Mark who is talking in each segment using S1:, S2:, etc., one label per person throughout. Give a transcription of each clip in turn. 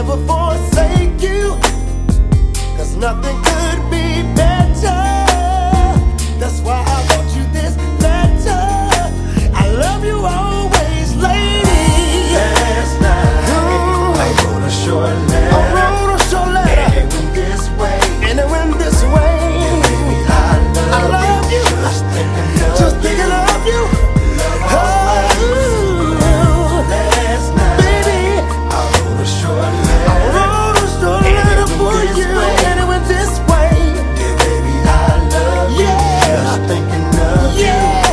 S1: never forsake you, 'cause nothing could be better. That's why I wrote you this letter. I love you always, lady.
S2: Last night I wrote a short letter.
S1: I wrote a short letter,
S2: and it went this way.
S1: and it went this way.
S2: Yeah, baby, I love you. Just thinking of you.
S1: Oh,
S2: Last night,
S1: baby,
S2: I wrote a short
S1: I
S2: letter.
S1: wrote a short letter for you, and it went this way.
S2: Yeah, baby, I love you.
S1: Yeah.
S2: Just thinking of you.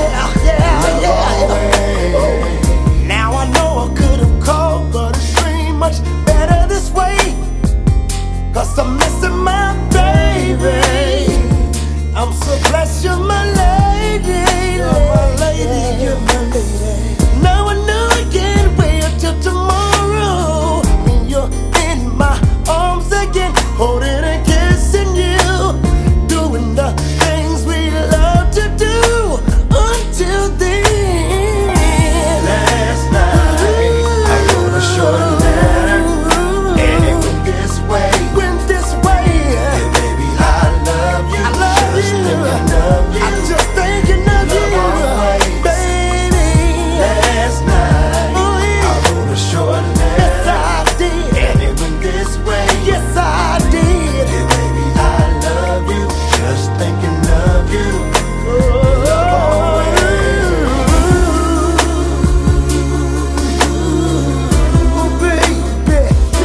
S1: Now I know I could have called, but it seemed much better this way. 'Cause I'm missing my baby. I'm so blessed you're my lady. You're my lady, you're my lady. Now I know I can't wait till tomorrow when you're in my arms again, holding and kissing you, doing the things we love to do until then.
S2: Last night I wrote a short letter, and it went this way.
S1: Went this way.
S2: Yeah, baby, I love you.
S1: I love
S2: Just
S1: you.
S2: thinking of you.
S1: I'm just thinking of you,
S2: Love always.
S1: baby.
S2: Last night
S1: Oh,
S2: I
S1: yeah.
S2: wrote a short
S1: Yes,
S2: letter,
S1: I did.
S2: and it went this way.
S1: Yes, I did.
S2: Yeah, baby, I love you. Just thinking of you. Love always.
S1: Oh, baby.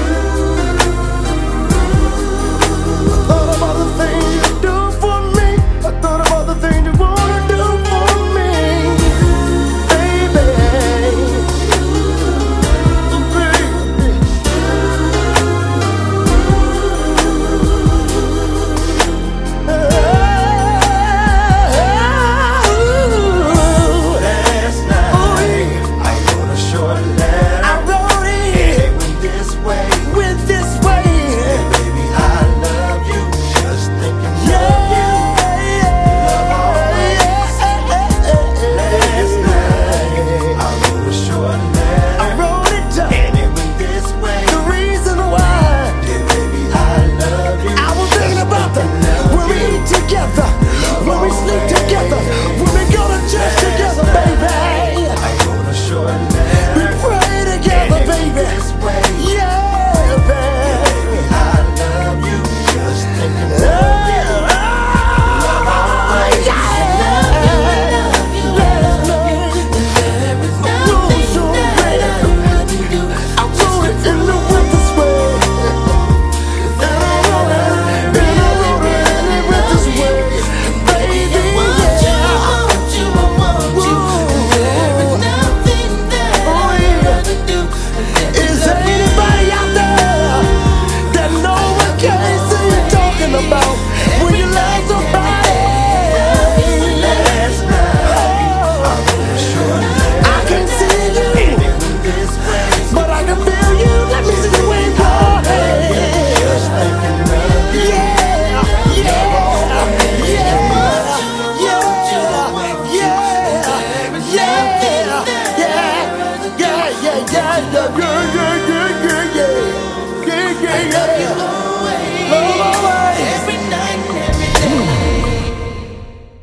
S1: I thought about the things you do for me. I thought about the things you wanna do for me, baby. Oh, baby.
S2: Last night I wrote a short letter,
S1: I wrote
S2: and
S1: it
S2: it went this way.
S1: with this way.
S2: Yeah, baby, I love you. Just thinking of you. Love always. Last night I wrote a short
S1: I
S2: letter,
S1: wrote it down.
S2: and it went this way.
S1: The reason why
S2: Yeah, baby, I love you.
S1: I was thinking about the when we eat together, when we sleep together, when we go to church together, baby.
S2: I wrote a short
S1: We
S2: letter,
S1: pray together,
S2: and it went
S1: baby.
S2: this way.
S1: Yeah, baby.
S2: Baby, I love you. Just thinking of you. Love always.
S1: Is there anybody out there that know what case you're talking about when you love somebody?
S2: Last night I wrote a short letter,
S1: I can see
S2: and
S1: you,
S2: it went this way.
S1: but I can feel you. Let me see you wave your hand.
S2: Just thinking of you.
S1: Yeah, yeah, yeah, yeah, yeah, yeah, yeah, yeah, yeah, yeah, yeah, yeah.